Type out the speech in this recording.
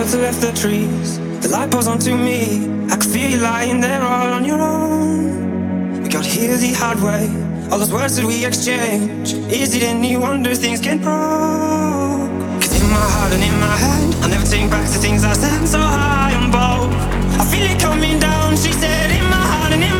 clouds have left the trees. The light pours onto me. I can feel you lying there all on your own. We got here the hard way. All those words that we exchange. Is it any wonder things get broke? Cause in my heart and in my head, I'll never take back the things I said. So high on both, I feel it coming down. She said in my heart and in my